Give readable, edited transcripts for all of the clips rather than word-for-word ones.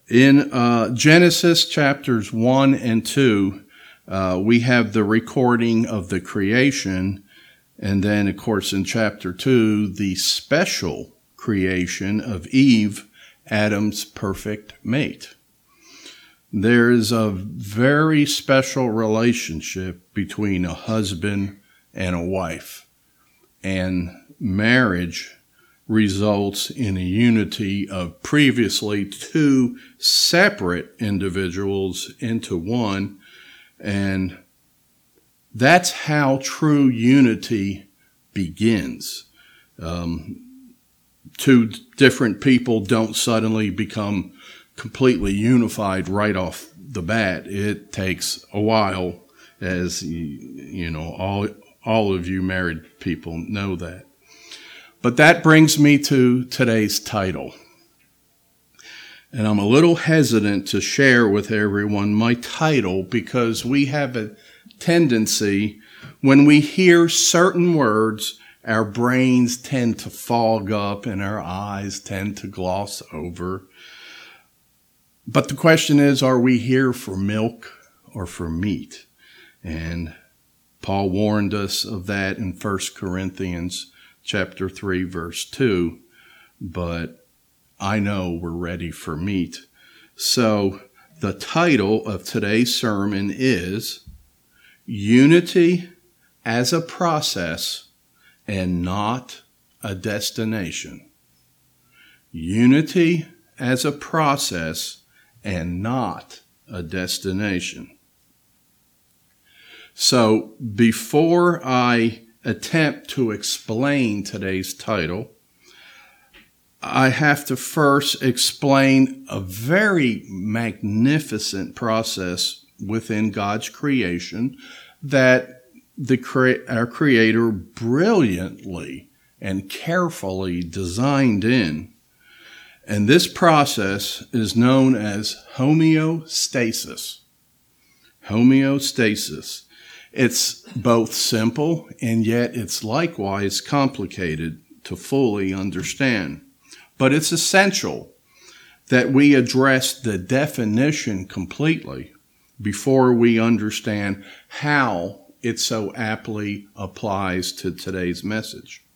In Genesis chapters 1 and 2, we have the recording of the creation, and then, of course, in chapter 2, the special creation of Eve, Adam's perfect mate. There is a very special relationship between a husband and a wife, and marriage results in a unity of previously two separate individuals into one, and that's how true unity begins. Two different people don't suddenly become completely unified right off the bat. It takes a while, as you know, all of you married people know that. But that brings me to today's title. And I'm a little hesitant to share with everyone my title because we have a tendency, when we hear certain words, our brains tend to fog up and our eyes tend to gloss over. But the question is, are we here for milk or for meat? And Paul warned us of that in 1 Corinthians chapter 3, verse 2, but I know we're ready for meat. So the title of today's sermon is Unity as a Process and Not a Destination. Unity as a process and not a destination. So before I attempt to explain today's title, I have to first explain a very magnificent process within God's creation that our Creator brilliantly and carefully designed in. And this process is known as homeostasis. Homeostasis. It's both simple and yet it's likewise complicated to fully understand. But it's essential that we address the definition completely before we understand how it so aptly applies to today's message.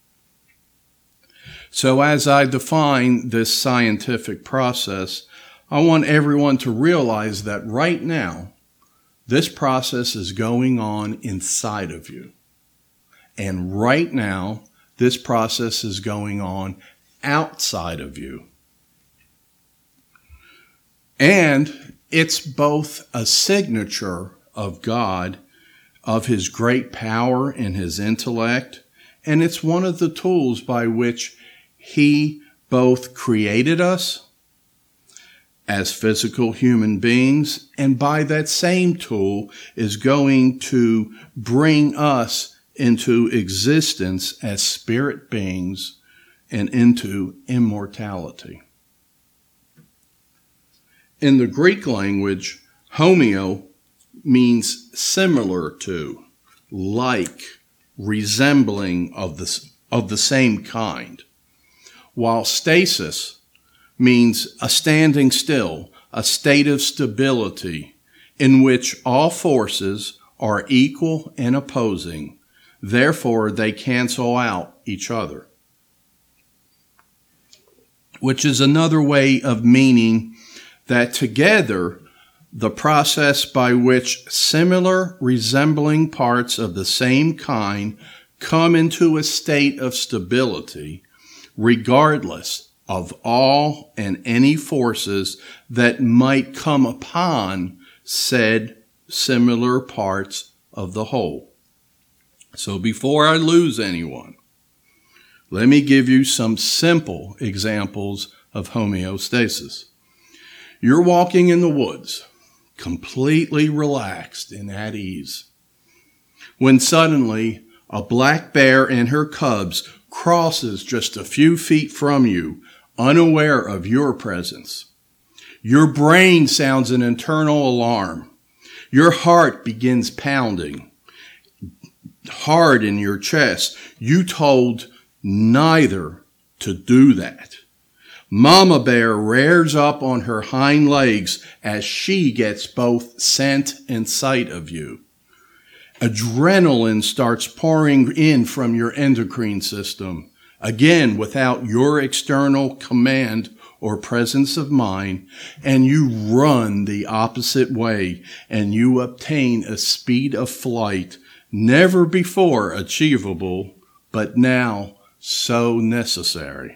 So as I define this scientific process, I want everyone to realize that right now, this process is going on inside of you. And right now, this process is going on outside of you. And it's both a signature of God, of His great power and His intellect, and it's one of the tools by which He both created us as physical human beings, and by that same tool is going to bring us into existence as spirit beings and into immortality. In the Greek language, homeo means similar to, like, resembling of the same kind, while stasis means a standing still, a state of stability in which all forces are equal and opposing. Therefore, they cancel out each other. Which is another way of meaning that together, the process by which similar resembling parts of the same kind come into a state of stability, regardless of all and any forces that might come upon said similar parts of the whole. So before I lose anyone, let me give you some simple examples of homeostasis. You're walking in the woods, completely relaxed and at ease, when suddenly a black bear and her cubs crosses just a few feet from you, unaware of your presence. Your brain sounds an internal alarm. Your heart begins pounding hard in your chest. You told neither to do that. Mama bear rears up on her hind legs as she gets both scent and sight of you. Adrenaline starts pouring in from your endocrine system, again without your external command or presence of mind, and you run the opposite way, and you obtain a speed of flight never before achievable, but now so necessary.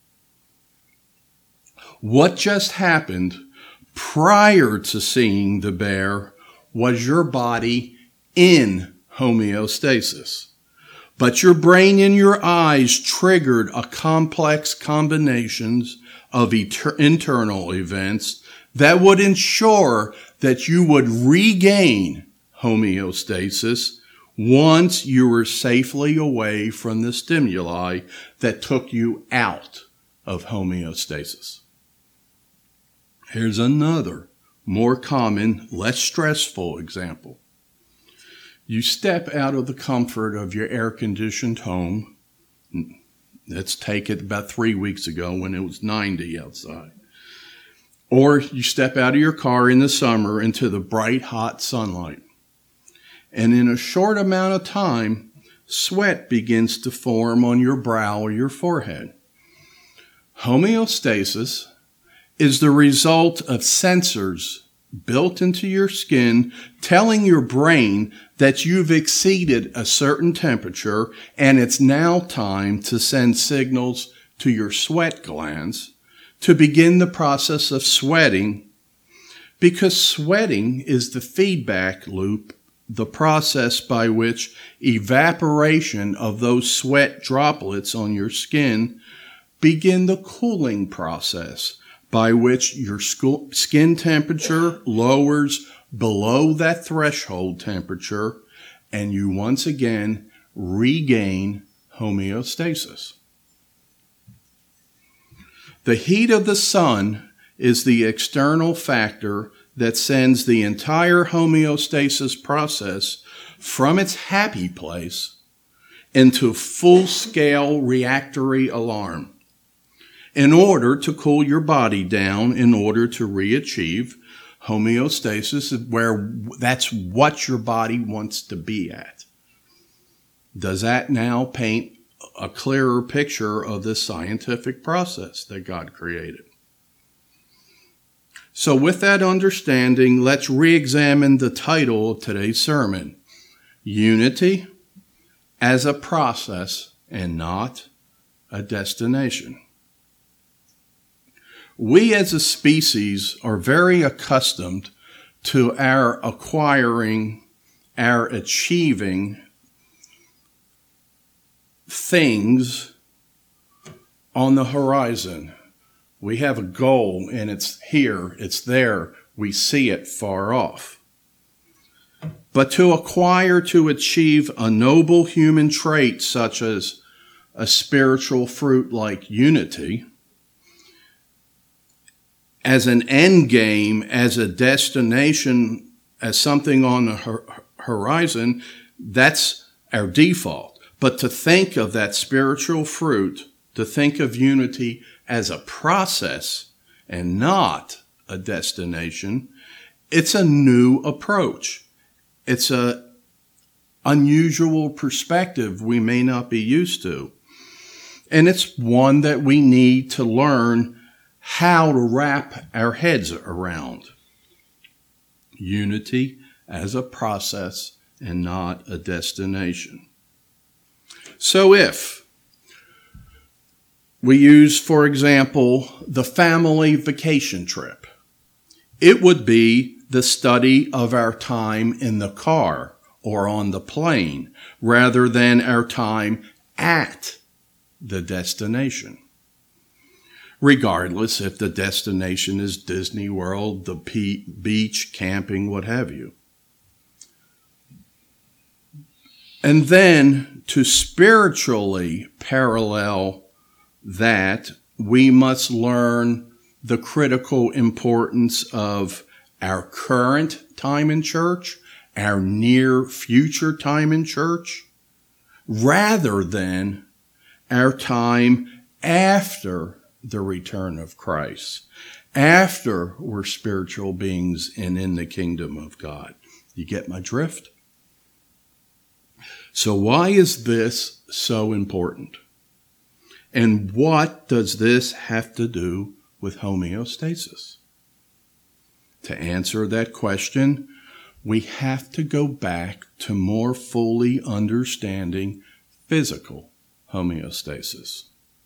What just happened prior to seeing the bear was your body in homeostasis. But your brain and your eyes triggered a complex combinations of internal events that would ensure that you would regain homeostasis once you were safely away from the stimuli that took you out of homeostasis. Here's another, more common, less stressful example. You step out of the comfort of your air-conditioned home. Let's take it about 3 weeks ago when it was 90 outside. Or you step out of your car in the summer into the bright, hot sunlight. And in a short amount of time, sweat begins to form on your brow or your forehead. Homeostasis is the result of sensors built into your skin telling your brain that you've exceeded a certain temperature and it's now time to send signals to your sweat glands to begin the process of sweating, because sweating is the feedback loop, the process by which evaporation of those sweat droplets on your skin begin the cooling process by which your skin temperature lowers below that threshold temperature, and you once again regain homeostasis. The heat of the sun is the external factor that sends the entire homeostasis process from its happy place into full-scale reactory alarm. In order to cool your body down, in order to re-achieve homeostasis, where that's what your body wants to be at. Does that now paint a clearer picture of this scientific process that God created? So with that understanding, let's re-examine the title of today's sermon: Unity as a Process and Not a Destination. We as a species are very accustomed to our acquiring, our achieving things on the horizon. We have a goal and it's here, it's there, we see it far off. But to acquire, to achieve a noble human trait such as a spiritual fruit like unity, as an end game, as a destination, as something on the horizon, that's our default. But to think of that spiritual fruit, to think of unity as a process and not a destination, it's a new approach. It's an unusual perspective we may not be used to. And it's one that we need to learn how to wrap our heads around. Unity as a process and not a destination. So if we use, for example, the family vacation trip, it would be the study of our time in the car or on the plane rather than our time at the destination. Regardless if the destination is Disney World, the beach, camping, what have you. And then to spiritually parallel that, we must learn the critical importance of our current time in church, our near future time in church, rather than our time after the return of Christ, after we're spiritual beings and in the kingdom of God. You get my drift? So why is this so important? And what does this have to do with homeostasis? To answer that question, we have to go back to more fully understanding physical homeostasis.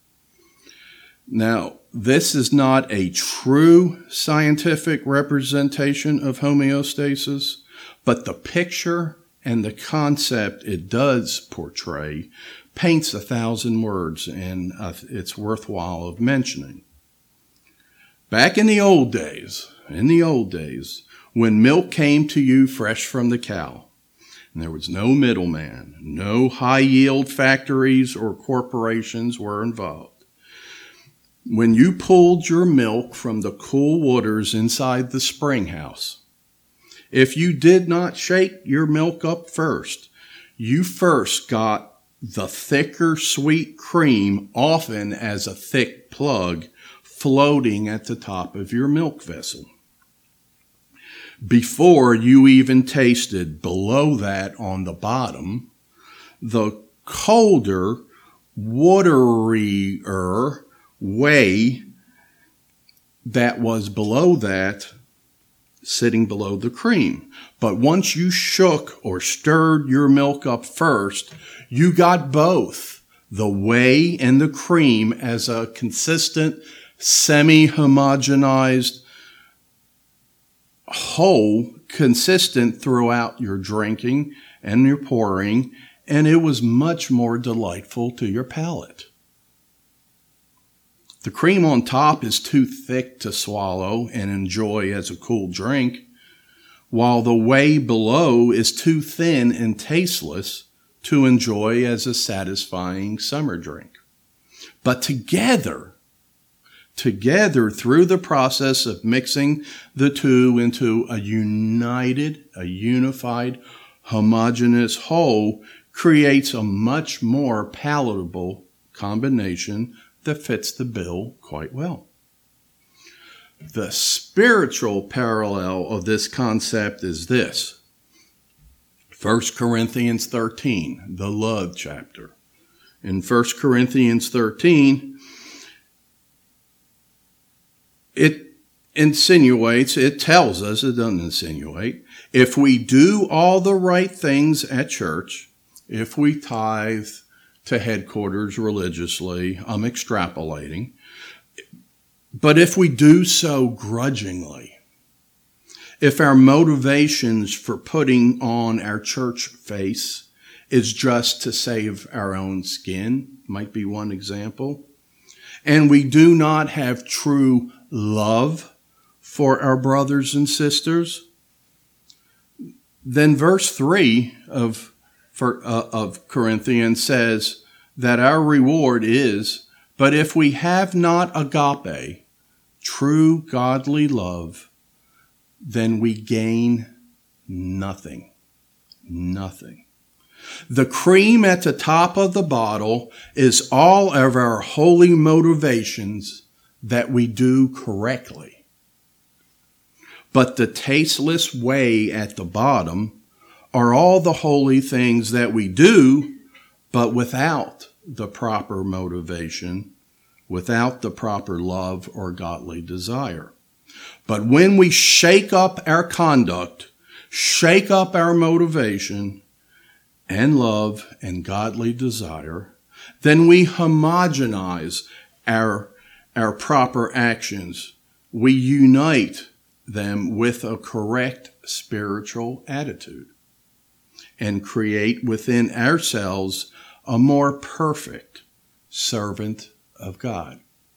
Now, this is not a true scientific representation of homeostasis, but the picture and the concept it does portray paints 1,000 words, and it's worthwhile of mentioning. Back in the old days, when milk came to you fresh from the cow, and there was no middleman, no high-yield factories or corporations were involved. When you pulled your milk from the cool waters inside the spring house, if you did not shake your milk up first, you first got the thicker sweet cream, often as a thick plug, floating at the top of your milk vessel. Before you even tasted below that on the bottom, the colder, waterier whey that was below that, sitting below the cream. But once you shook or stirred your milk up first, you got both the whey and the cream as a consistent, semi-homogenized whole, consistent throughout your drinking and your pouring, and it was much more delightful to your palate. The cream on top is too thick to swallow and enjoy as a cool drink, while the whey below is too thin and tasteless to enjoy as a satisfying summer drink. But together through the process of mixing the two into a unified, homogeneous whole, creates a much more palatable combination that fits the bill quite well. The spiritual parallel of this concept is this. 1 Corinthians 13, the love chapter. In 1 Corinthians 13, it tells us, it doesn't insinuate, if we do all the right things at church, if we tithe to headquarters religiously, I'm extrapolating, but if we do so grudgingly, if our motivations for putting on our church face is just to save our own skin, might be one example, and we do not have true love for our brothers and sisters, then verse 3 of Corinthians says that our reward is, but if we have not agape, true godly love, then we gain nothing. Nothing. The cream at the top of the bottle is all of our holy motivations that we do correctly. But the tasteless whey at the bottom are all the holy things that we do, but without the proper motivation, without the proper love or godly desire. But when we shake up our conduct, shake up our motivation and love and godly desire, then we homogenize our proper actions. We unite them with a correct spiritual attitude and create within ourselves a more perfect servant of God.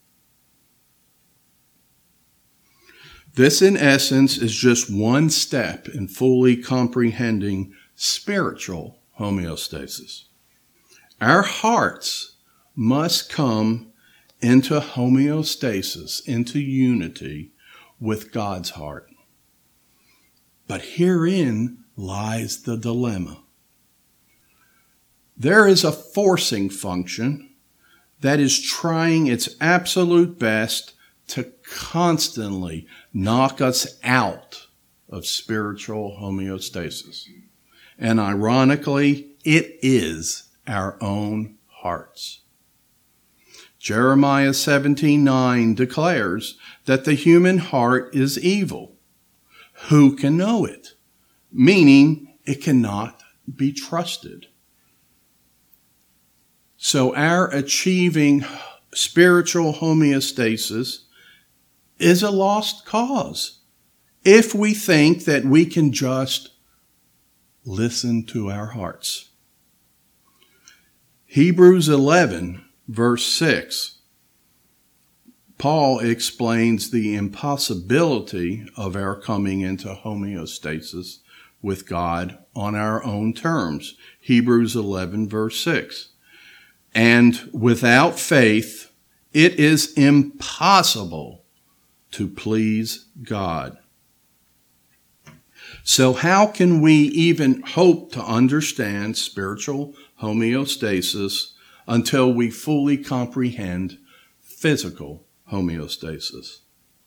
This, in essence, is just one step in fully comprehending spiritual homeostasis. Our hearts must come into homeostasis, into unity with God's heart. But herein lies the dilemma. There is a forcing function that is trying its absolute best to constantly knock us out of spiritual homeostasis. And ironically, it is our own hearts. Jeremiah 17:9 declares that the human heart is evil. Who can know it? Meaning it cannot be trusted. So our achieving spiritual homeostasis is a lost cause if we think that we can just listen to our hearts. Hebrews 11, verse 6, Paul explains the impossibility of our coming into homeostasis with God on our own terms. Hebrews 11, verse 6. And without faith, it is impossible to please God. So how can we even hope to understand spiritual homeostasis until we fully comprehend physical homeostasis?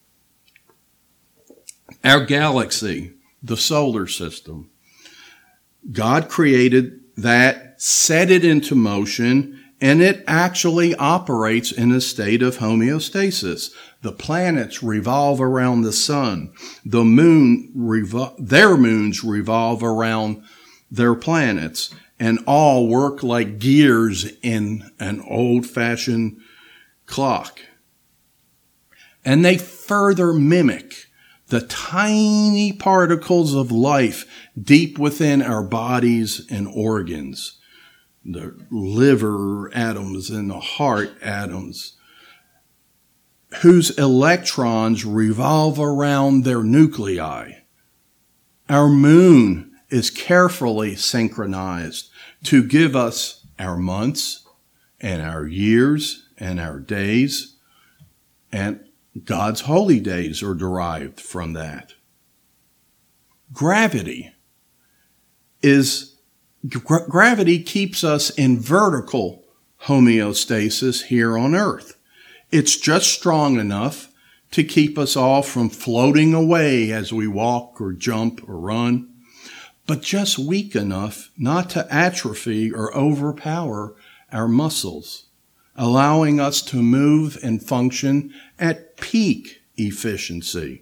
Our galaxy, the solar system, God created that, set it into motion, and it actually operates in a state of homeostasis. The planets revolve around the sun. The moon, their moons revolve around their planets, and all work like gears in an old-fashioned clock. And they further mimic the tiny particles of life deep within our bodies and organs. The liver atoms and the heart atoms, whose electrons revolve around their nuclei. Our moon is carefully synchronized to give us our months and our years and our days, and God's holy days are derived from that. Gravity keeps us in vertical homeostasis here on Earth. It's just strong enough to keep us all from floating away as we walk or jump or run, but just weak enough not to atrophy or overpower our muscles, allowing us to move and function at peak efficiency.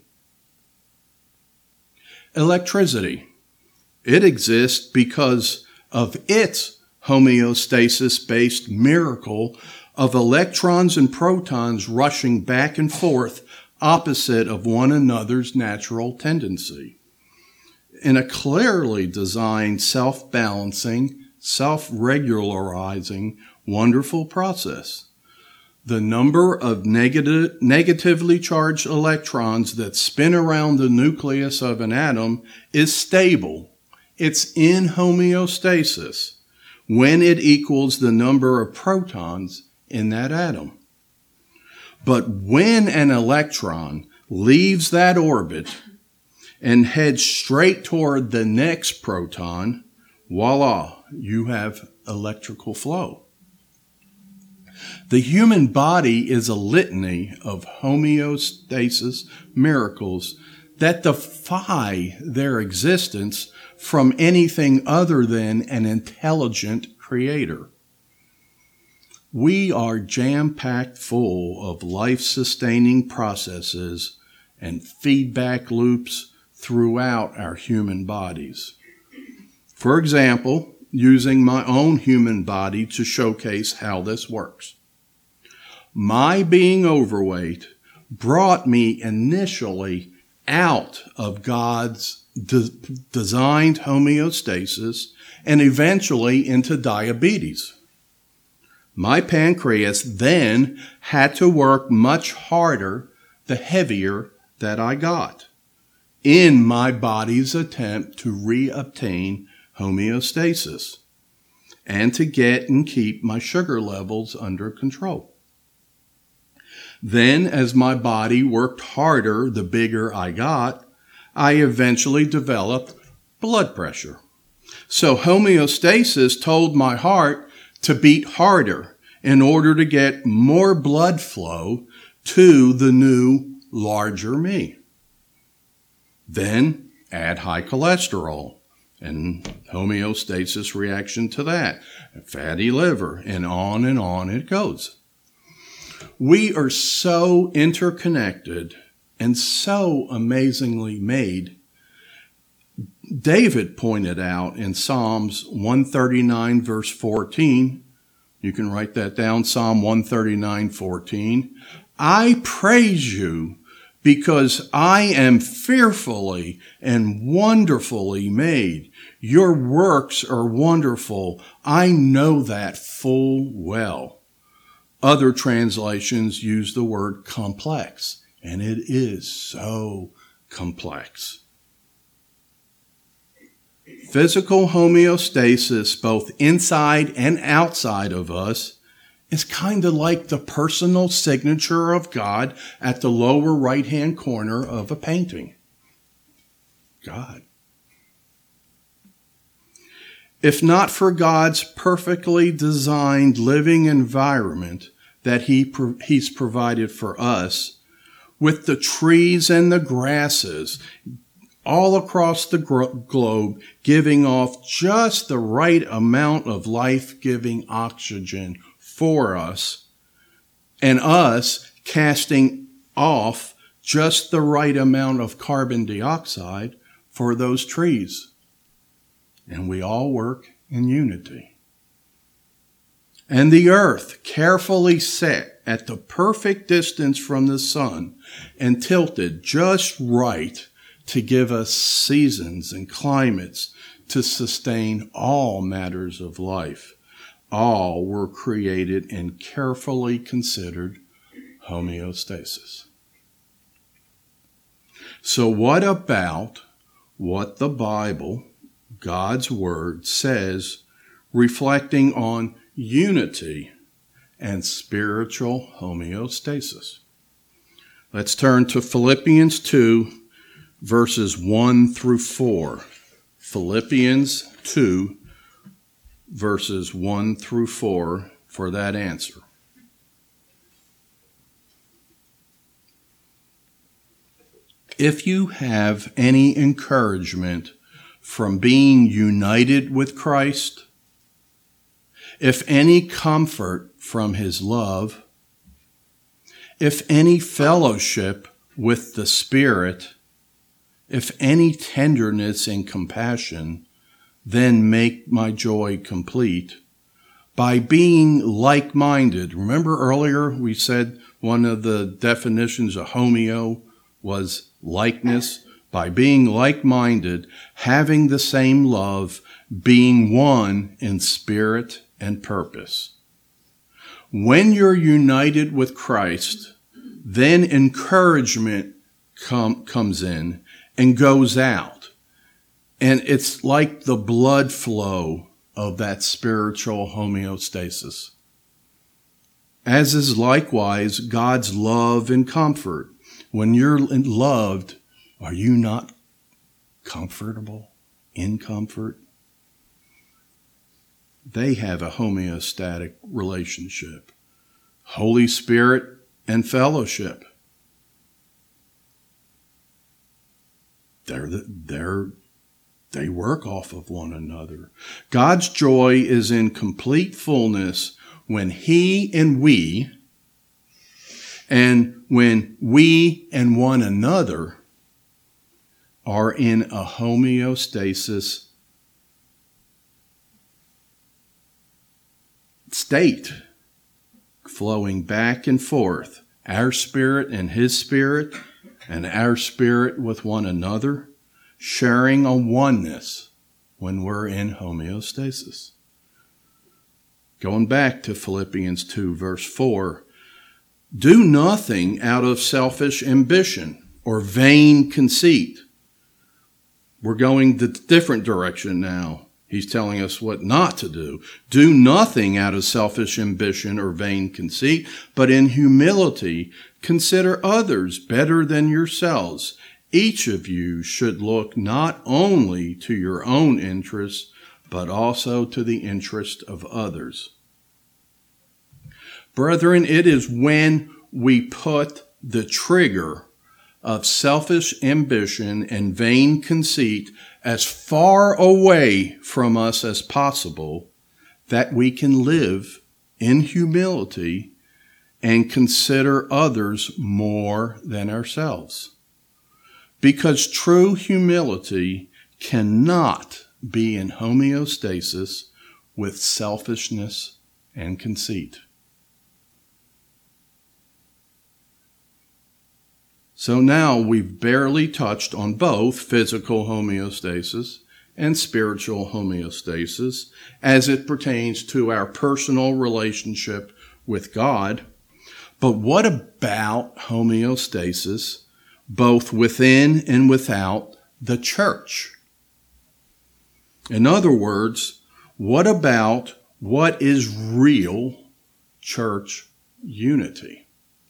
Electricity. It exists because of its homeostasis-based miracle of electrons and protons rushing back and forth opposite of one another's natural tendency. In a clearly designed, self-balancing, self-regularizing, wonderful process. The number of negatively charged electrons that spin around the nucleus of an atom is stable. It's in homeostasis when it equals the number of protons in that atom. But when an electron leaves that orbit and heads straight toward the next proton, voila, you have electrical flow. The human body is a litany of homeostasis miracles that defy their existence from anything other than an intelligent creator. We are jam-packed full of life-sustaining processes and feedback loops throughout our human bodies. For example, using my own human body to showcase how this works. My being overweight brought me initially out of God's designed homeostasis and eventually into diabetes. My pancreas then had to work much harder the heavier that I got in my body's attempt to reobtain homeostasis and to get and keep my sugar levels under control. Then, as my body worked harder the bigger I got, I eventually developed blood pressure. So homeostasis told my heart to beat harder in order to get more blood flow to the new, larger me. Then add high cholesterol and homeostasis reaction to that, fatty liver, and on it goes. We are so interconnected and so amazingly made. David pointed out in Psalms 139, verse 14, you can write that down, Psalm 139, 14, I praise you because I am fearfully and wonderfully made. Your works are wonderful. I know that full well. Other translations use the word complex, and it is so complex. Physical homeostasis, both inside and outside of us, is kind of like the personal signature of God at the lower right-hand corner of a painting. God. If not for God's perfectly designed living environment that He's provided for us, with the trees and the grasses all across the globe giving off just the right amount of life-giving oxygen for us, and us casting off just the right amount of carbon dioxide for those trees. And we all work in unity. And the earth, carefully set at the perfect distance from the sun and tilted just right to give us seasons and climates to sustain all matters of life. All were created in carefully considered homeostasis. So what about what the Bible, God's Word, says reflecting on unity and spiritual homeostasis? Let's turn to Philippians 2, verses 1 through 4. Philippians 2, verses 1 through 4 for that answer. If you have any encouragement from being united with Christ, if any comfort from His love, if any fellowship with the Spirit, if any tenderness and compassion, then make my joy complete by being like-minded. Remember earlier we said one of the definitions of homeo was likeness. By being like-minded, having the same love, being one in spirit and purpose. When you're united with Christ, then encouragement comes in and goes out. And it's like the blood flow of that spiritual homeostasis. As is likewise God's love and comfort. When you're loved, are you not comfortable, in comfort? They have a homeostatic relationship. Holy Spirit and fellowship. They work off of one another. God's joy is in complete fullness when He and we, and when we and one another are in a homeostasis state, flowing back and forth, our spirit and His spirit, and our spirit with one another, sharing a oneness when we're in homeostasis. Going back to Philippians 2, verse 4, do nothing out of selfish ambition or vain conceit. We're going the different direction now. He's telling us what not to do. Do nothing out of selfish ambition or vain conceit, but in humility consider others better than yourselves. Each of you should look not only to your own interests, but also to the interest of others. Brethren, it is when we put the trigger of selfish ambition and vain conceit as far away from us as possible that we can live in humility and consider others more than ourselves. Because true humility cannot be in homeostasis with selfishness and conceit. So now we've barely touched on both physical homeostasis and spiritual homeostasis as it pertains to our personal relationship with God. But what about homeostasis both within and without the church? In other words, what about what is real church unity?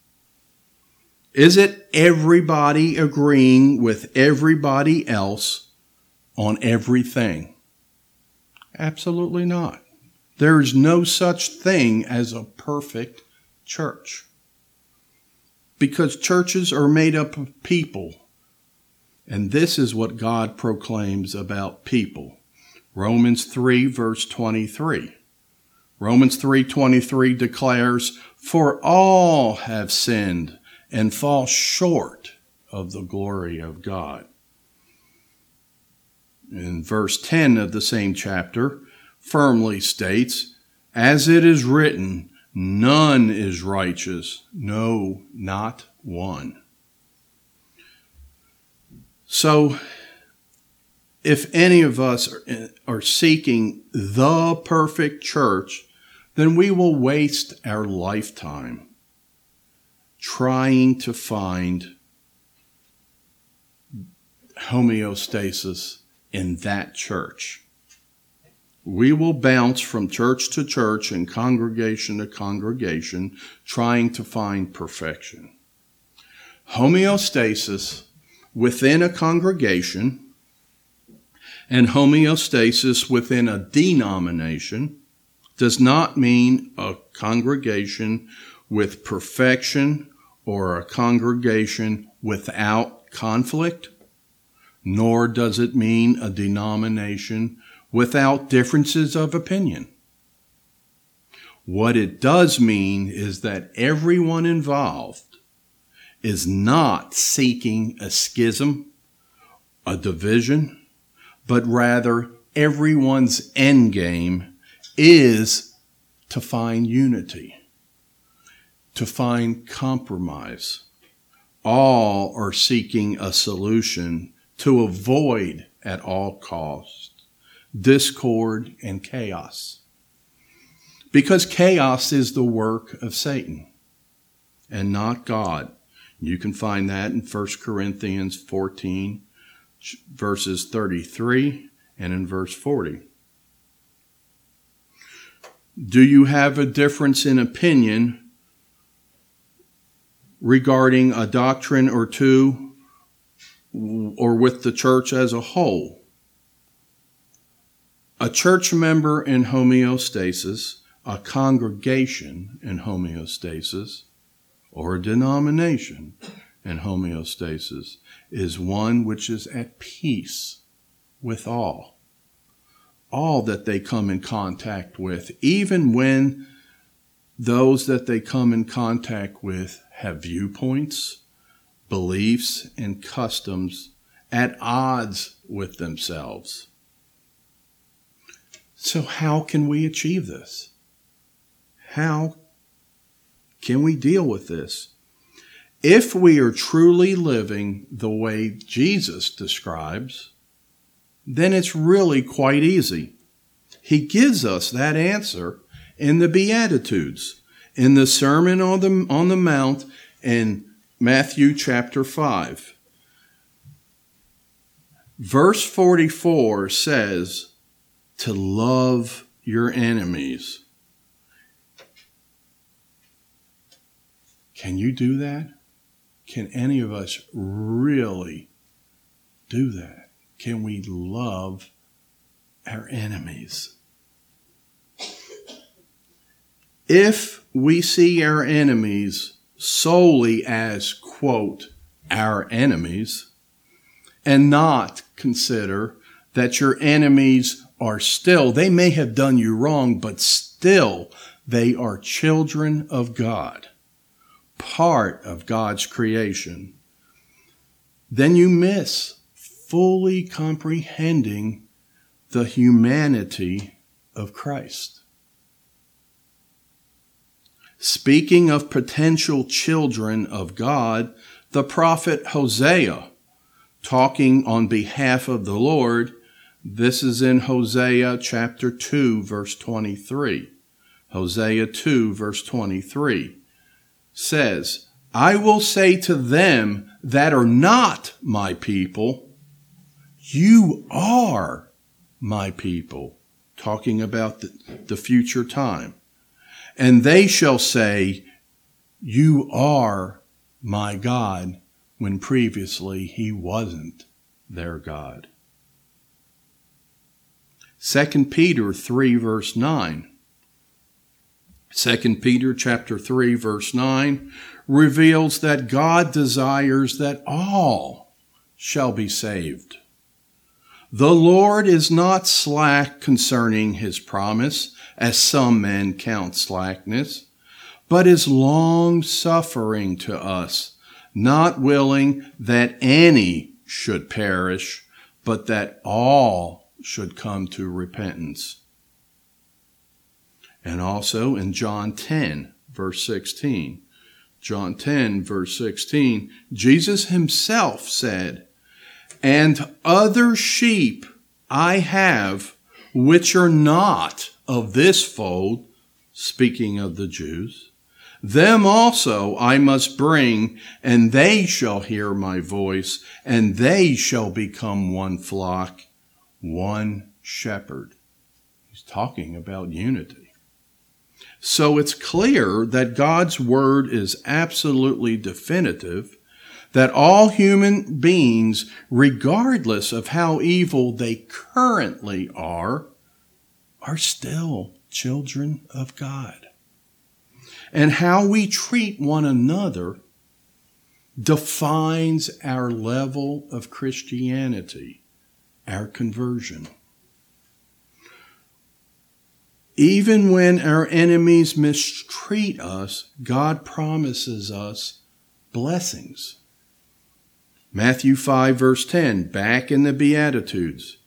Is it everybody agreeing with everybody else on everything? Absolutely not. There is no such thing as a perfect church. Because churches are made up of people. And this is what God proclaims about people. Romans 3 verse 23. Romans 3:23 declares, "For all have sinned and fall short of the glory of God." In verse 10 of the same chapter, firmly states, "As it is written, none is righteous, no, not one." So, if any of us are seeking the perfect church, then we will waste our lifetime trying to find homeostasis in that church. We will bounce from church to church and congregation to congregation trying to find perfection. Homeostasis within a congregation and homeostasis within a denomination does not mean a congregation with perfection or a congregation without conflict, nor does it mean a denomination without differences of opinion. What it does mean is that everyone involved is not seeking a schism, a division, but rather everyone's end game is to find unity, to find compromise. All are seeking a solution to avoid at all costs discord and chaos. Because chaos is the work of Satan and not God. You can find that in 1 Corinthians 14, verses 33 and in verse 40. Do you have a difference in opinion regarding a doctrine or two or with the church as a whole? A church member in homeostasis, a congregation in homeostasis, or a denomination in homeostasis is one which is at peace with all that they come in contact with, even when those that they come in contact with have viewpoints, beliefs, and customs at odds with themselves. So how can we achieve this? How can we deal with this? If we are truly living the way Jesus describes, then it's really quite easy. He gives us that answer in the Beatitudes, in the Sermon on the Mount in Matthew chapter 5. Verse 44 says to love your enemies. Can you do that? Can any of us really do that? Can we love our enemies? If we see our enemies solely as, quote, our enemies, and not consider that your enemies are still, they may have done you wrong, but still they are children of God, part of God's creation, then you miss fully comprehending the humanity of Christ. Speaking of potential children of God, the prophet Hosea, talking on behalf of the Lord, this is in Hosea chapter 2, verse 23. Hosea 2, verse 23 says, I will say to them that are not my people, you are my people, talking about the future time. And they shall say, you are my God, when previously he wasn't their God. 2 Peter 3, verse 9. 2 Peter chapter 3, verse 9 reveals that God desires that all shall be saved. The Lord is not slack concerning his promise, as some men count slackness, but is long-suffering to us, not willing that any should perish, but that all should come to repentance. And also in John 10, verse 16. John 10, verse 16, Jesus himself said, and other sheep I have, which are not of this fold, speaking of the Jews, them also I must bring, and they shall hear my voice, and they shall become one flock, one shepherd. He's talking about unity. So it's clear that God's word is absolutely definitive, that all human beings, regardless of how evil they currently are still children of God. And how we treat one another defines our level of Christianity, our conversion. Even when our enemies mistreat us, God promises us blessings. Matthew 5, verse 10, back in the Beatitudes,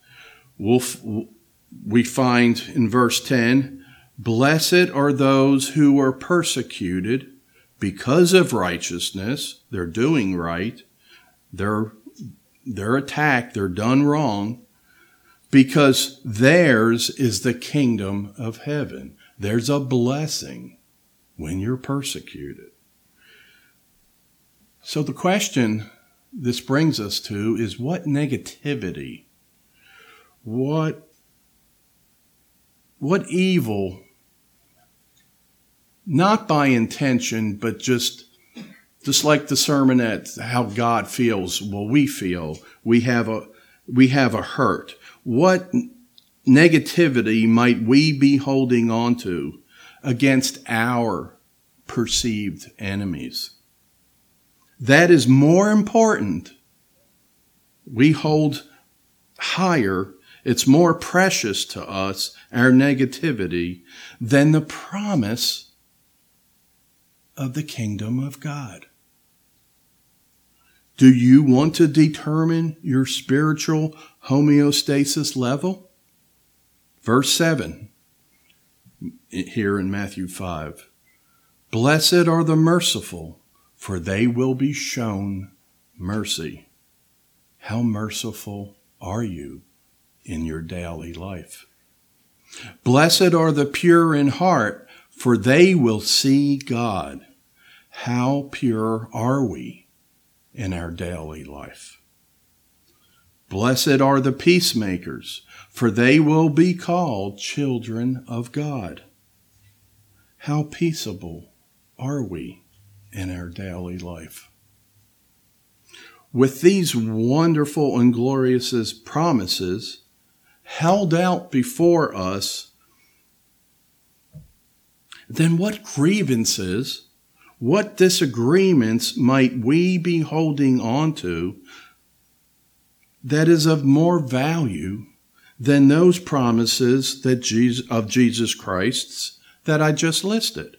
we find in verse 10, blessed are those who are persecuted because of righteousness. They're doing right. They're attacked. They're done wrong. Because theirs is the kingdom of heaven. There's a blessing when you're persecuted. So the question this brings us to is, what negativity, what evil, not by intention, but just like the sermonette, how God feels, well, we feel. We have a hurt. What negativity might we be holding on to against our perceived enemies? That is more important. We hold higher. It's more precious to us, our negativity, than the promise of the kingdom of God. Do you want to determine your spiritual homeostasis level? Verse 7, here in Matthew 5. Blessed are the merciful, for they will be shown mercy. How merciful are you in your daily life? Blessed are the pure in heart, for they will see God. How pure are we in our daily life? Blessed are the peacemakers, for they will be called children of God. How peaceable are we in our daily life? With these wonderful and glorious promises held out before us, then what grievances, what disagreements might we be holding on to that is of more value than those promises that Jesus Christ's that I just listed?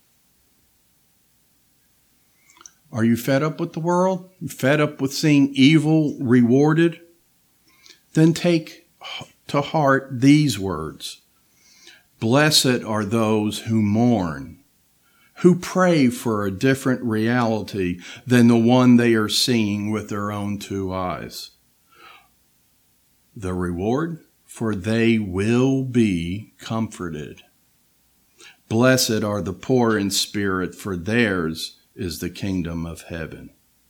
Are you fed up with the world? Fed up with seeing evil rewarded? Then take to heart these words. Blessed are those who mourn, who pray for a different reality than the one they are seeing with their own two eyes. The reward, for they will be comforted. Blessed are the poor in spirit, for theirs is the kingdom of heaven.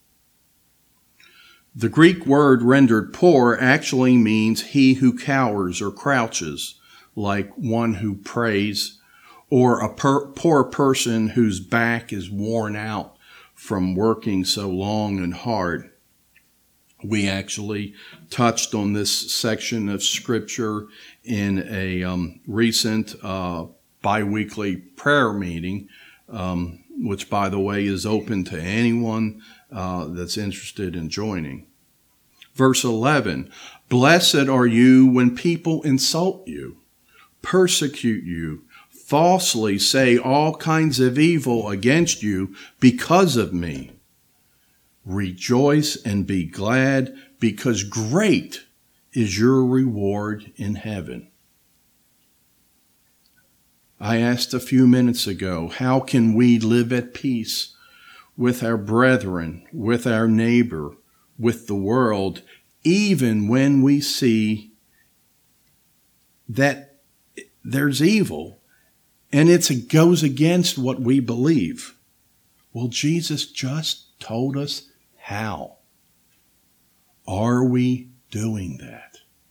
The Greek word rendered poor actually means he who cowers or crouches, like one who prays, or a poor person whose back is worn out from working so long and hard. We actually touched on this section of Scripture in a recent bi-weekly prayer meeting, which, by the way, is open to anyone that's interested in joining. Verse 11, blessed are you when people insult you, persecute you, falsely say all kinds of evil against you because of me. Rejoice and be glad, because great is your reward in heaven. I asked a few minutes ago, how can we live at peace with our brethren, with our neighbor, with the world, even when we see that there's evil and it goes against what we believe? Well, Jesus just told us how. Are we doing that?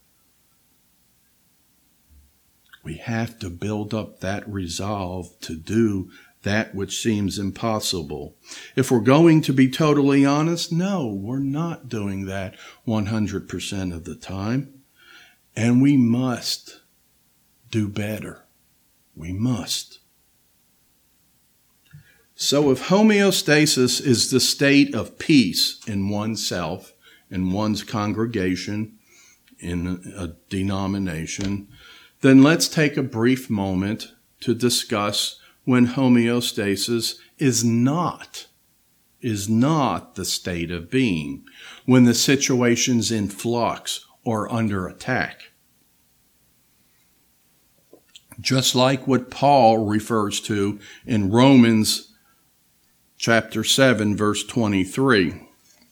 We have to build up that resolve to do that which seems impossible. If we're going to be totally honest, no, we're not doing that 100% of the time. And we must do better. We must. So if homeostasis is the state of peace in oneself, in one's congregation, in a denomination, then let's take a brief moment to discuss when homeostasis is not the state of being, when the situation's in flux or under attack. Just like what Paul refers to in Romans chapter 7, verse 23.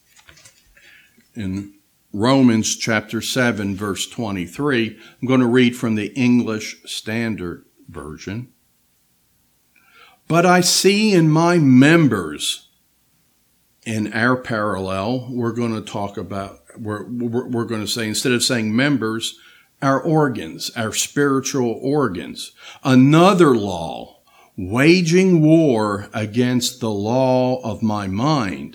In Romans chapter 7, verse 23, I'm going to read from the English Standard Version. But I see in my members, in our parallel, we're going to talk about, we're going to say, instead of saying members, our organs, our spiritual organs, another law, waging war against the law of my mind.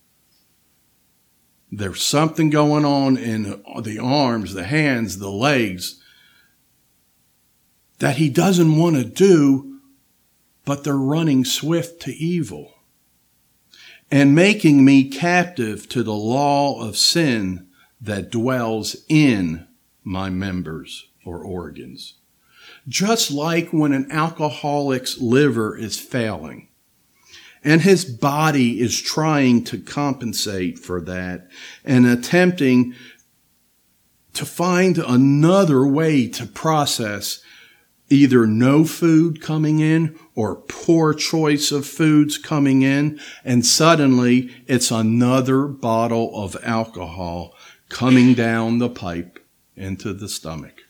There's something going on in the arms, the hands, the legs that he doesn't want to do, but they're running swift to evil and making me captive to the law of sin that dwells in my members or organs. Just like when an alcoholic's liver is failing and his body is trying to compensate for that and attempting to find another way to process either no food coming in or poor choice of foods coming in, and suddenly it's another bottle of alcohol coming down the pipe into the stomach.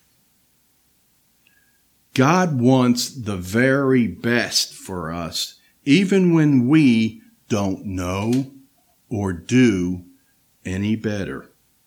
God wants the very best for us, even when we don't know or do any better.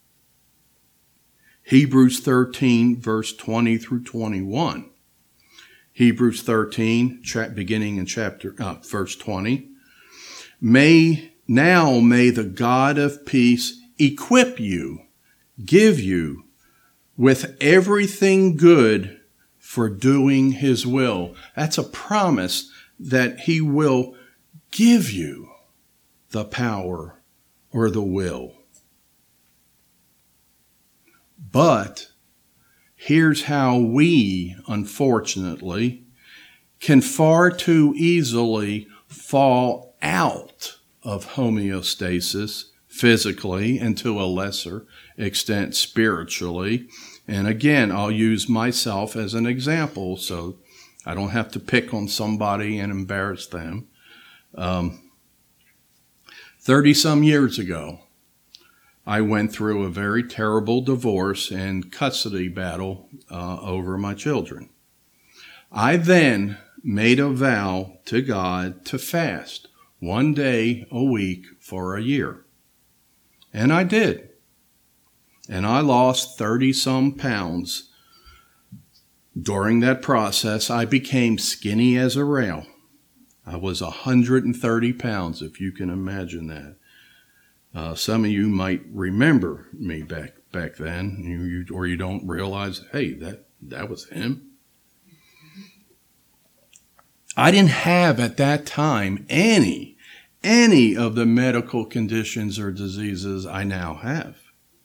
Hebrews 13, verse 20 through 21. Hebrews 13, beginning in verse 20. May the God of peace equip you, give you with everything good for doing his will. That's a promise that he will give you the power or the will. But here's how we, unfortunately, can far too easily fall out of homeostasis physically and to a lesser extent spiritually. And again, I'll use myself as an example so I don't have to pick on somebody and embarrass them. 30-some years ago, I went through a very terrible divorce and custody battle over my children. I then made a vow to God to fast 1 day a week for a year. And I did. And I lost 30-some pounds. During that process, I became skinny as a rail. I was 130 pounds, if you can imagine that. Some of you might remember me back then, or you don't realize, hey, that was him. I didn't have at that time any of the medical conditions or diseases I now have.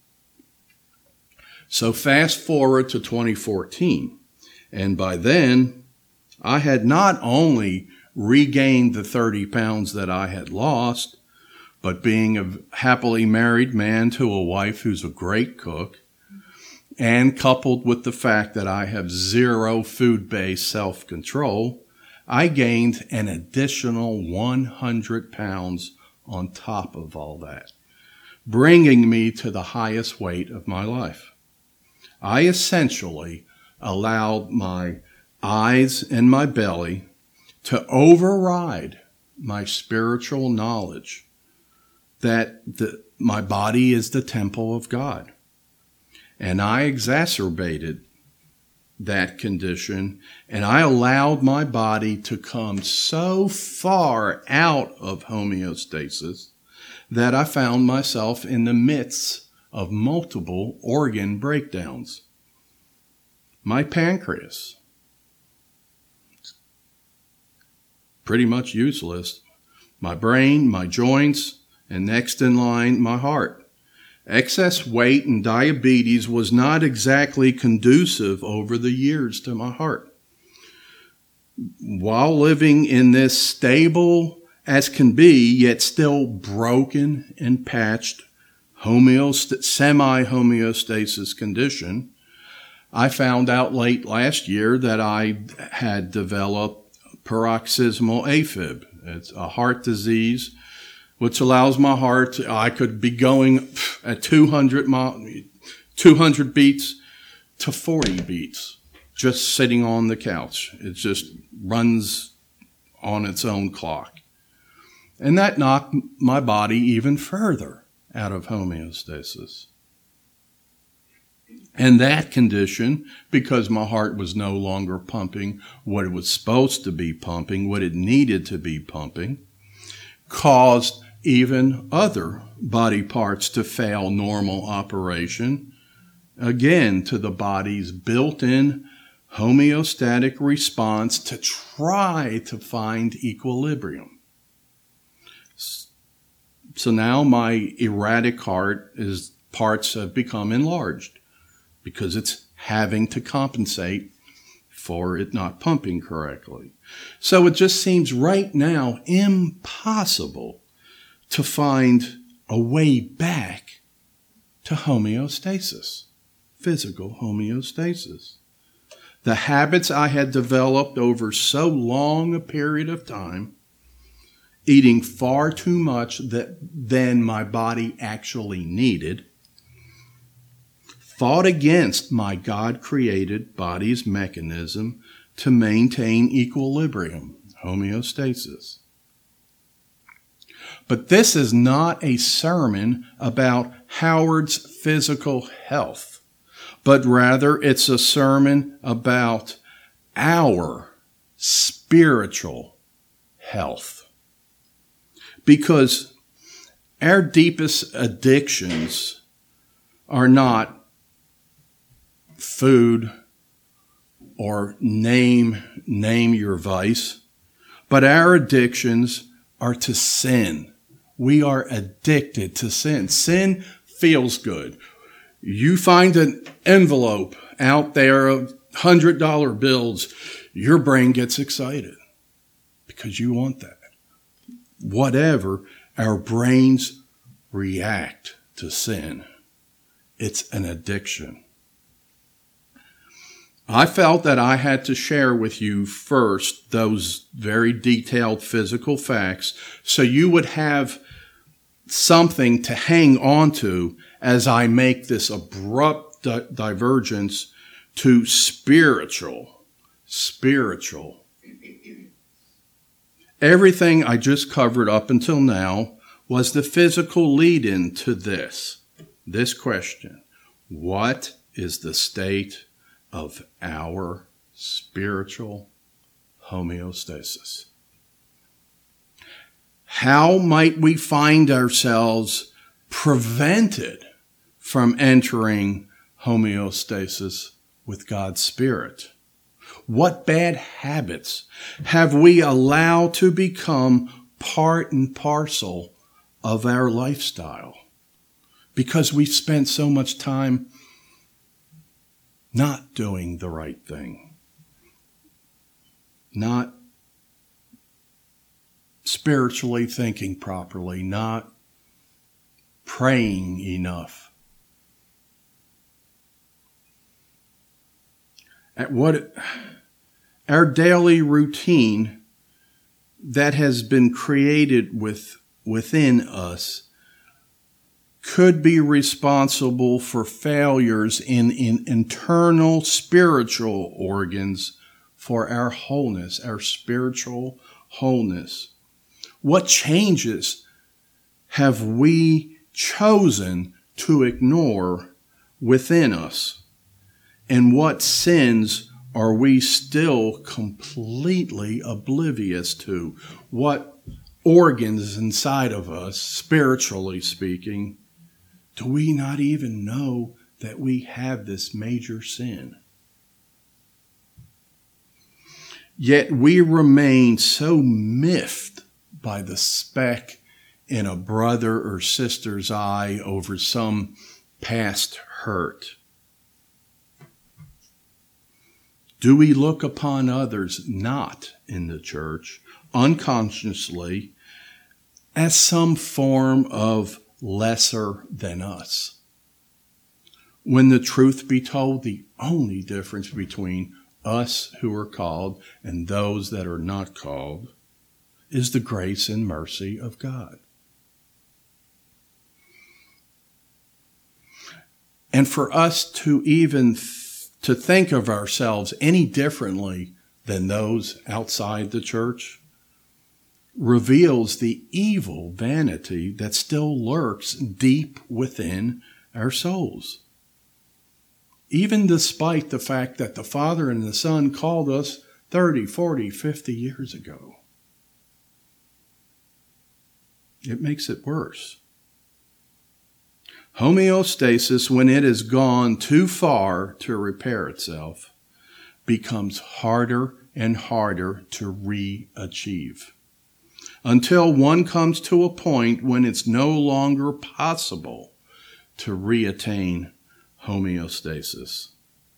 So fast forward to 2014, and by then, I had not only regained the 30 pounds that I had lost, but being a happily married man to a wife who's a great cook, and coupled with the fact that I have zero food-based self-control, I gained an additional 100 pounds on top of all that, bringing me to the highest weight of my life. I essentially allowed my eyes and my belly to override my spiritual knowledge that my body is the temple of God. And I exacerbated that condition, and I allowed my body to come so far out of homeostasis that I found myself in the midst of multiple organ breakdowns. My pancreas, pretty much useless. My brain, my joints, and next in line, my heart. Excess weight and diabetes was not exactly conducive over the years to my heart. While living in this stable as can be, yet still broken and patched semi-homeostasis condition, I found out late last year that I had developed paroxysmal AFib. It's a heart disease which allows my heart, I could be going at 200 beats to 40 beats, just sitting on the couch. It just runs on its own clock. And that knocked my body even further out of homeostasis. And that condition, because my heart was no longer pumping what it was supposed to be pumping, what it needed to be pumping, caused even other body parts to fail normal operation, again to the body's built-in homeostatic response to try to find equilibrium. So now my erratic heart parts have become enlarged because it's having to compensate for it not pumping correctly. So it just seems right now impossible to find a way back to homeostasis, physical homeostasis. The habits I had developed over so long a period of time, eating far too much than my body actually needed, fought against my God-created body's mechanism to maintain equilibrium, homeostasis. But this is not a sermon about Howard's physical health, but rather it's a sermon about our spiritual health. Because our deepest addictions are not food or name your vice, But our addictions are to sin. We are addicted to sin. Sin feels good. You find an envelope out there of $100 bills, your brain gets excited because you want that. Whatever, our brains react to sin. It's an addiction. I felt that I had to share with you first those very detailed physical facts so you would have something to hang on to as I make this abrupt divergence to spiritual. Everything I just covered up until now was the physical lead-in to this question. What is the state of our spiritual homeostasis? How might we find ourselves prevented from entering homeostasis with God's Spirit? What bad habits have we allowed to become part and parcel of our lifestyle? Because we've spent so much time not doing the right thing, not spiritually thinking properly, not praying enough. Our daily routine that has been created within us could be responsible for failures in internal spiritual organs for our wholeness, our spiritual wholeness. What changes have we chosen to ignore within us? And what sins are we still completely oblivious to? What organs inside of us, spiritually speaking, do we not even know that we have this major sin? Yet we remain so miffed by the speck in a brother or sister's eye over some past hurt. Do we look upon others not in the church, unconsciously, as some form of lesser than us? When the truth be told, the only difference between us who are called and those that are not called is the grace and mercy of God. And for us to even to think of ourselves any differently than those outside the church reveals the evil vanity that still lurks deep within our souls. Even despite the fact that the Father and the Son called us 30, 40, 50 years ago. It makes it worse. Homeostasis, when it has gone too far to repair itself, becomes harder and harder to re-achieve, until one comes to a point when it's no longer possible to re-attain homeostasis.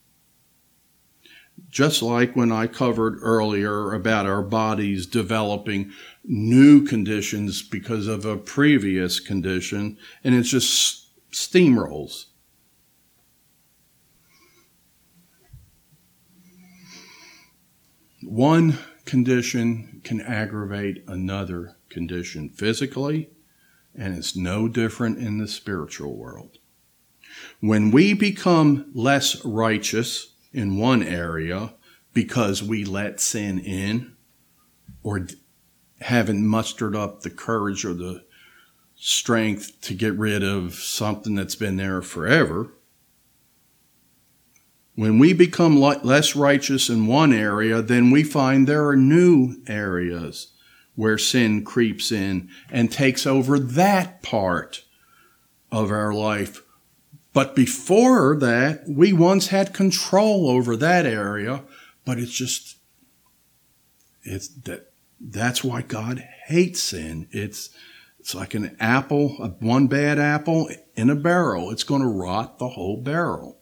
Just like when I covered earlier about our bodies developing new conditions because of a previous condition, and it's just steamrolls. One condition can aggravate another condition physically, and it's no different in the spiritual world. When we become less righteous in one area because we let sin in or haven't mustered up the courage or the strength to get rid of something that's been there forever, when we become less righteous in one area, then we find there are new areas where sin creeps in and takes over that part of our life. But before that, we once had control over that area, but it's That's why God hates sin. It's like an apple, one bad apple in a barrel. It's going to rot the whole barrel.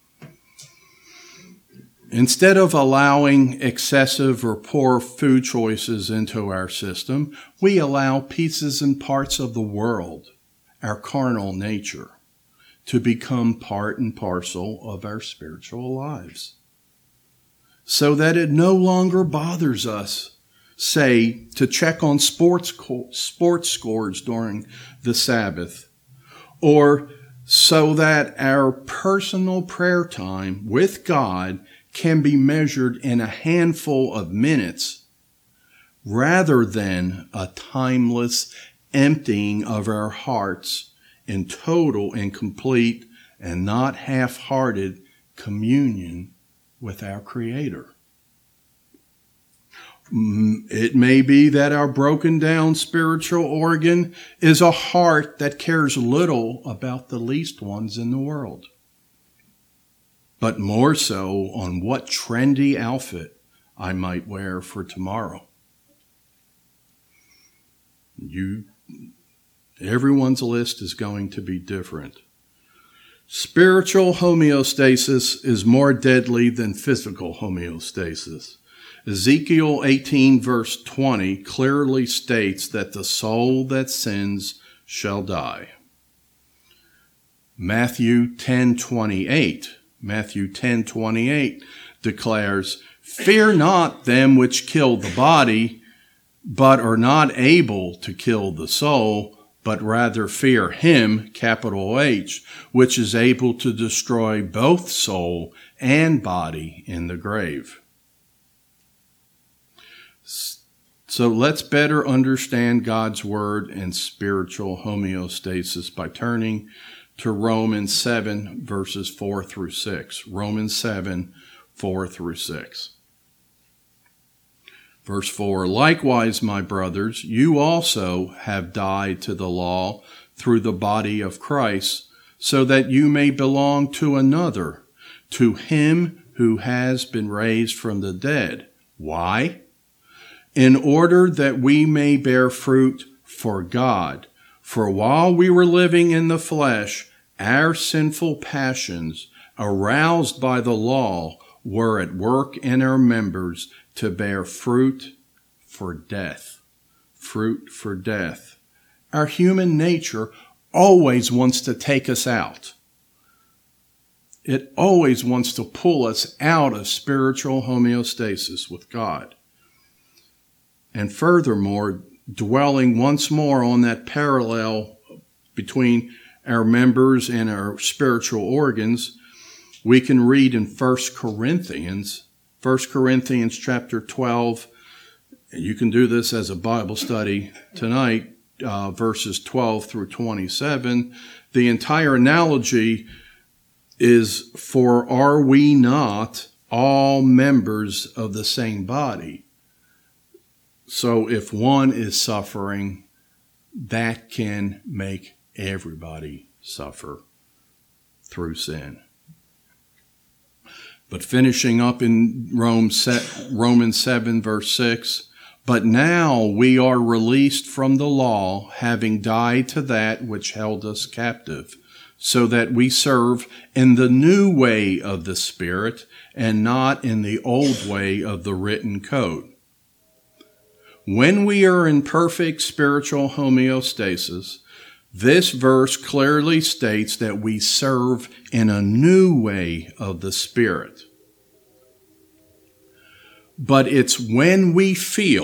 Instead of allowing excessive or poor food choices into our system, we allow pieces and parts of the world, our carnal nature, to become part and parcel of our spiritual lives, so that it no longer bothers us, say, to check on sports scores during the Sabbath, or so that our personal prayer time with God can be measured in a handful of minutes rather than a timeless emptying of our hearts in total and complete and not half-hearted communion with our Creator. It may be that our broken down spiritual organ is a heart that cares little about the least ones in the world, but more so on what trendy outfit I might wear for tomorrow. Everyone's list is going to be different. Spiritual homeostasis is more deadly than physical homeostasis. Ezekiel 18 verse 20 clearly states that the soul that sins shall die. Matthew 10:28 declares, "Fear not them which kill the body, but are not able to kill the soul, but rather fear him," capital H, "which is able to destroy both soul and body in the grave." So let's better understand God's word and spiritual homeostasis by turning to Romans 7, verses 4 through 6. Romans 7, 4 through 6. Verse 4, "Likewise, my brothers, you also have died to the law through the body of Christ, so that you may belong to another, to him who has been raised from the dead." Why? "In order that we may bear fruit for God. For while we were living in the flesh, our sinful passions, aroused by the law, were at work in our members to bear fruit for death." Fruit for death. Our human nature always wants to take us out. It always wants to pull us out of spiritual homeostasis with God. And furthermore, dwelling once more on that parallel between our members and our spiritual organs, we can read in 1 Corinthians chapter 12. You can do this as a Bible study tonight, verses 12 through 27. The entire analogy is, "For are we not all members of the same body?" So if one is suffering, that can make everybody suffer through sin. But finishing up in Romans 7, verse 6, "But now we are released from the law, having died to that which held us captive, so that we serve in the new way of the Spirit and not in the old way of the written code." When we are in perfect spiritual homeostasis, this verse clearly states that we serve in a new way of the Spirit. But it's when we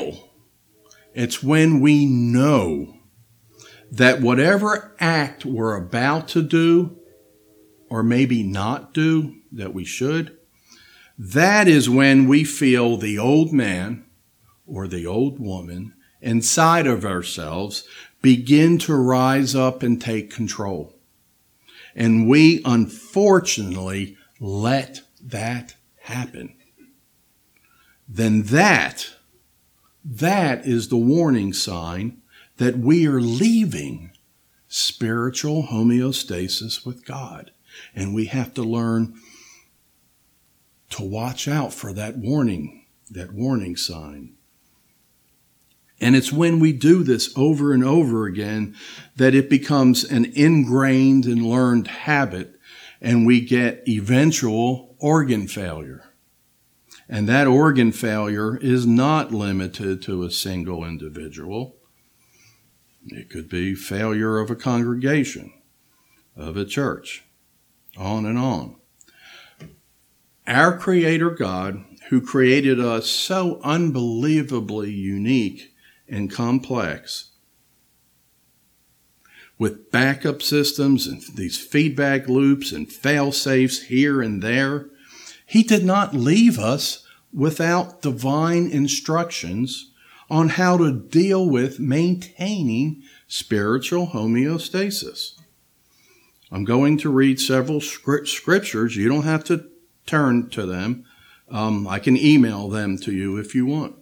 know that whatever act we're about to do, or maybe not do, that we should, that is when we feel the old man or the old woman inside of ourselves begin to rise up and take control. And we unfortunately let that happen. Then that is the warning sign that we are leaving spiritual homeostasis with God. And we have to learn to watch out for that warning sign. And it's when we do this over and over again that it becomes an ingrained and learned habit, and we get eventual organ failure. And that organ failure is not limited to a single individual. It could be failure of a congregation, of a church, on and on. Our Creator God, who created us so unbelievably unique and complex, with backup systems and these feedback loops and fail-safes here and there, He did not leave us without divine instructions on how to deal with maintaining spiritual homeostasis. I'm going to read several scriptures. You don't have to turn to them. I can email them to you if you want.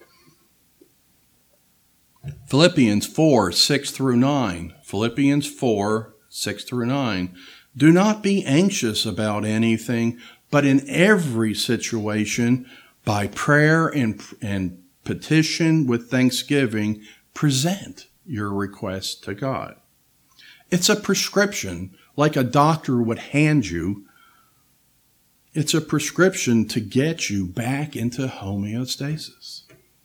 Philippians 4, 6 through 9. Philippians 4, 6 through 9. Do not be anxious about anything, but in every situation, by prayer and petition with thanksgiving, present your requests to God. It's a prescription, like a doctor would hand you. It's a prescription to get you back into homeostasis.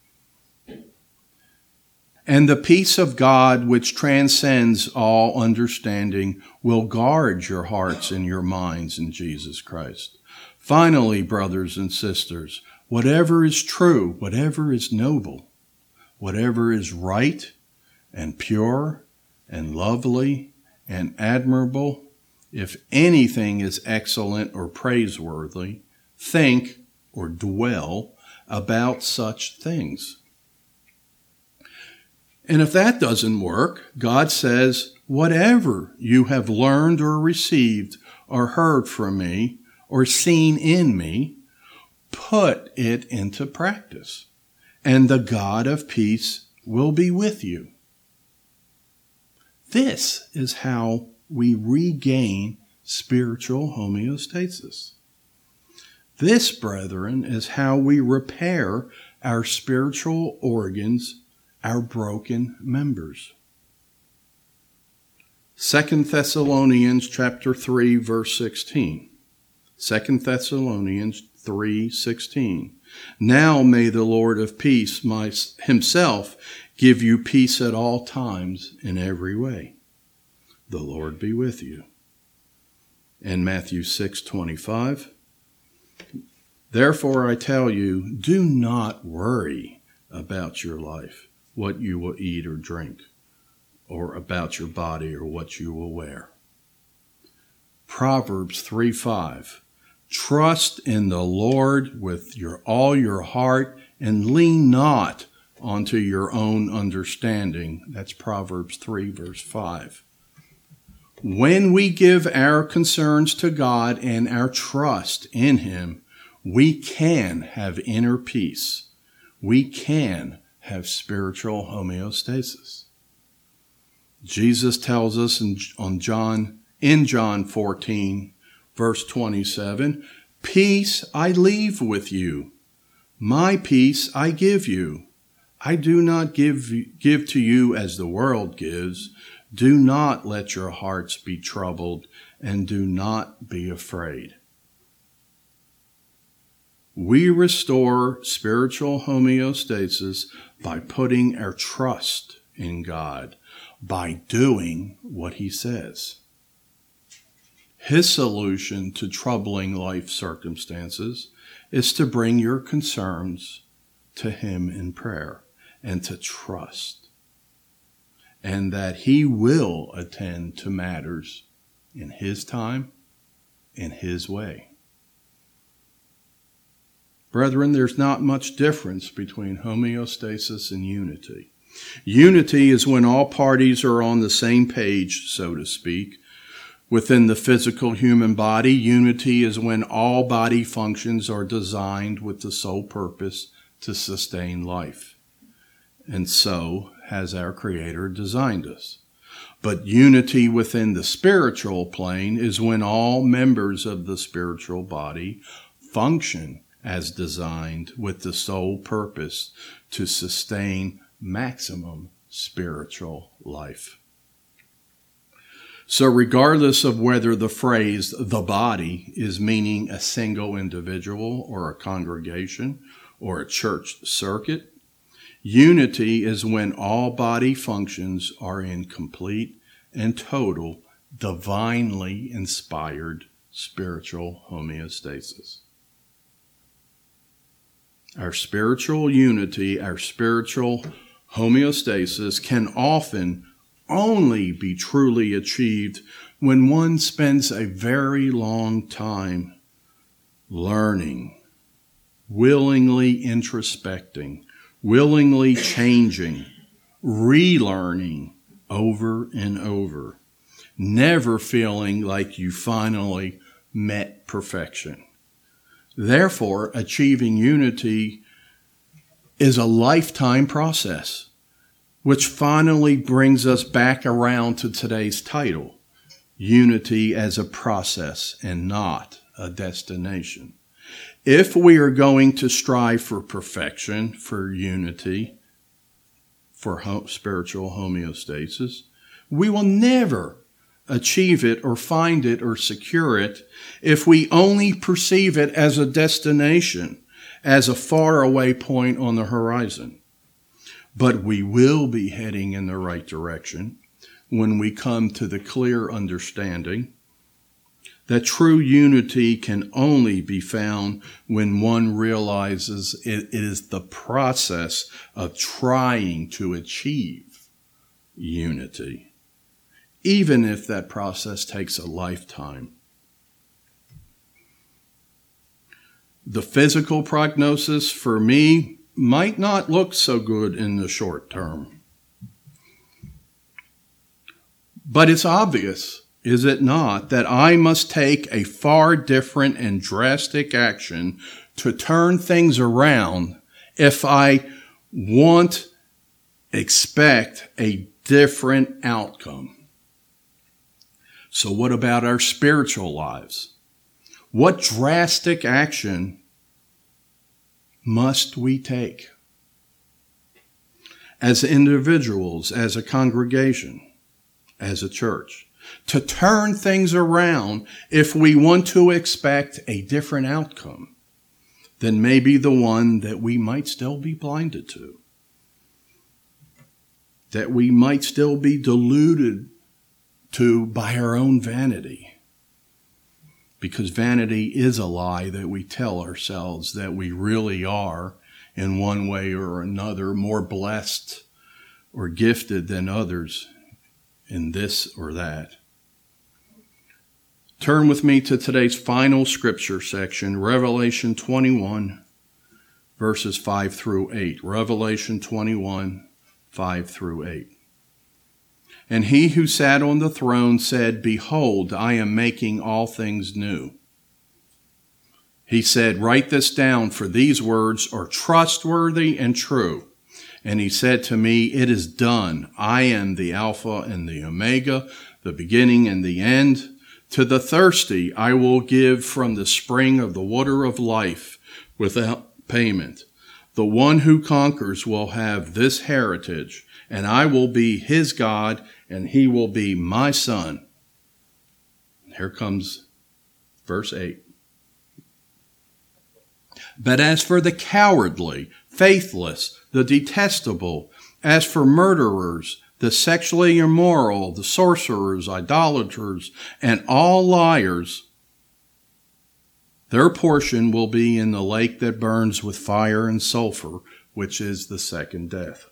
And the peace of God, which transcends all understanding, will guard your hearts and your minds in Jesus Christ. Finally, brothers and sisters, whatever is true, whatever is noble, whatever is right and pure and lovely and admirable, if anything is excellent or praiseworthy, think or dwell about such things. And if that doesn't work, God says, whatever you have learned or received or heard from me or seen in me, put it into practice, and the God of peace will be with you. This is how we regain spiritual homeostasis. This, brethren, is how we repair our spiritual organs, our broken members. 2 Thessalonians chapter 3, verse 16. 2 Thessalonians 3:16. Now may the Lord of peace himself give you peace at all times in every way. The Lord be with you. And Matthew 6:25. Therefore I tell you, do not worry about your life, what you will eat or drink, or about your body or what you will wear. Proverbs 3:5. Trust in the Lord with all your heart and lean not onto your own understanding. That's Proverbs 3, verse 5. When we give our concerns to God and our trust in Him, we can have inner peace. We can have spiritual homeostasis. Jesus tells us in John 14, verse 27, peace I leave with you. My peace I give you. I do not give to you as the world gives. Do not let your hearts be troubled, and do not be afraid. We restore spiritual homeostasis by putting our trust in God, by doing what He says. His solution to troubling life circumstances is to bring your concerns to Him in prayer and to trust, and that He will attend to matters in His time, in His way. Brethren, there's not much difference between homeostasis and unity. Unity is when all parties are on the same page, so to speak. Within the physical human body, unity is when all body functions are designed with the sole purpose to sustain life. And so has our Creator designed us. But unity within the spiritual plane is when all members of the spiritual body function as designed with the sole purpose to sustain maximum spiritual life. So regardless of whether the phrase the body is meaning a single individual or a congregation or a church circuit, unity is when all body functions are in complete and total, divinely inspired spiritual homeostasis. Our spiritual unity, our spiritual homeostasis can often only be truly achieved when one spends a very long time learning, willingly introspecting, willingly changing, relearning over and over, never feeling like you finally met perfection. Therefore, achieving unity is a lifetime process, which finally brings us back around to today's title, Unity as a Process and Not a Destination. If we are going to strive for perfection, for unity, for spiritual homeostasis, we will never achieve it or find it or secure it if we only perceive it as a destination, as a faraway point on the horizon. But we will be heading in the right direction when we come to the clear understanding that true unity can only be found when one realizes it is the process of trying to achieve unity, even if that process takes a lifetime. The physical prognosis for me might not look so good in the short term. But it's obvious, is it not, that I must take a far different and drastic action to turn things around if I expect a different outcome. So what about our spiritual lives? What drastic action must we take as individuals, as a congregation, as a church, to turn things around if we want to expect a different outcome than maybe the one that we might still be blinded to, that we might still be deluded to by our own vanity? Because vanity is a lie that we tell ourselves that we really are, in one way or another, more blessed or gifted than others in this or that. Turn with me to today's final scripture section, Revelation 21, verses 5 through 8. Revelation 21, 5 through 8. And he who sat on the throne said, "Behold, I am making all things new." He said, "Write this down, for these words are trustworthy and true." And he said to me, "It is done. I am the Alpha and the Omega, the beginning and the end. To the thirsty I will give from the spring of the water of life without payment. The one who conquers will have this heritage, and I will be his God, and he will be my son." Here comes verse 8. "But as for the cowardly, faithless, the detestable, as for murderers, the sexually immoral, the sorcerers, idolaters, and all liars, their portion will be in the lake that burns with fire and sulfur, which is the second death."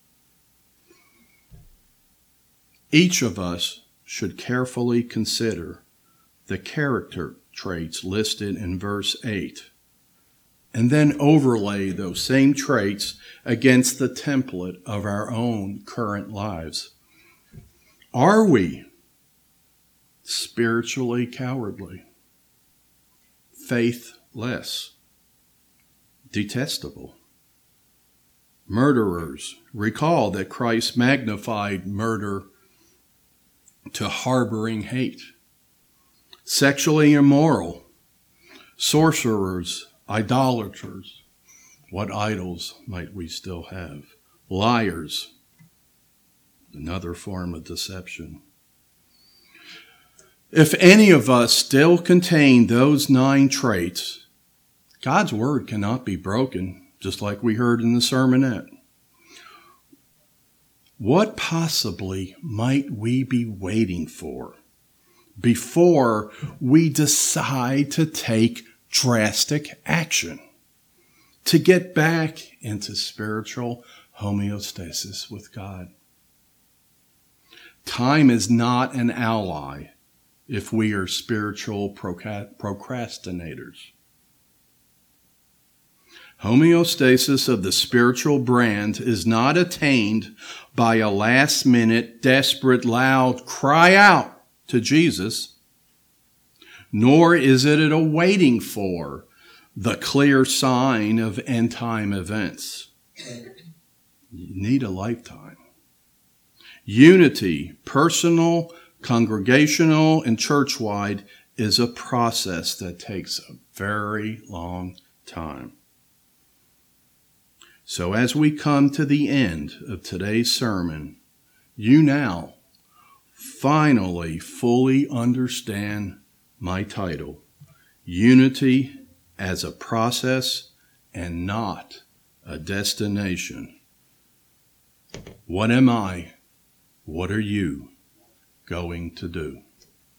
Each of us should carefully consider the character traits listed in verse 8, and then overlay those same traits against the template of our own current lives. Are we spiritually cowardly, faithless, detestable, murderers? Recall that Christ magnified murder to harboring hate. Sexually immoral, sorcerers, idolaters. What idols might we still have? liars, another form of deception. If any of us still contain those 9 traits, God's word cannot be broken, just like we heard in the sermonette. What possibly might we be waiting for before we decide to take drastic action to get back into spiritual homeostasis with God? Time is not an ally if we are spiritual procrastinators. Homeostasis of the spiritual brand is not attained by a last-minute, desperate, loud cry out to Jesus, nor is it a waiting for the clear sign of end-time events. You need a lifetime. Unity, personal, congregational, and church-wide, is a process that takes a very long time. So as we come to the end of today's sermon, you now finally fully understand my title, Unity as a Process and Not a Destination. What am I? What are you going to do?